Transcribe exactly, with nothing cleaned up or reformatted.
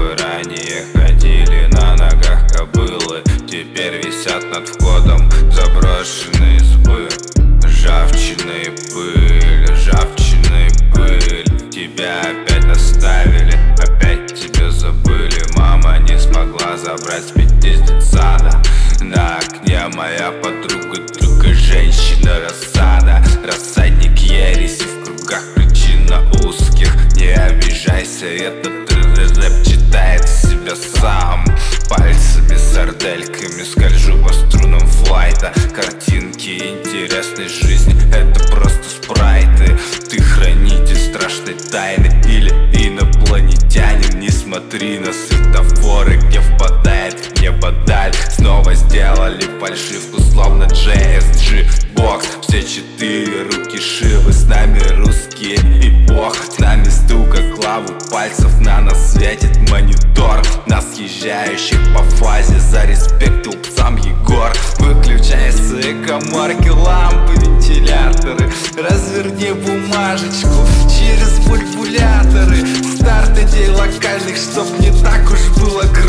чтобы ранее ходили на ногах кобылы. Теперь висят над входом заброшенные избы. Ржавчина и пыль, ржавчина и пыль. Тебя опять оставили, опять тебя забыли. Мама не смогла забрать спить из детсада. На окне моя подруга, другая женщина, рассада. Рассадник ереси, в кругах причина узких. Не обижайся, этот рэп читает себя сам. Пальцами сардельками скольжу по струнам флайта. Картинки интересной жизни, это просто спрайты. Ты хранитель страшной тайны или инопланетянин? Не смотри на светофоры, где впадает в небо даль. Снова сделали фальшивку, словно джей эс джи бокс. Все четыре руки шивы, с нами русские и бог. С нами стука клаву пальцев, на нас светит монитор. Нас съезжающих по фазе, за респект псам Егор. Выключай свои коморки, лампы, вентиляторы. Разверни бумажечку через бульбуляторы. Старт идей локальных, чтоб не так уж было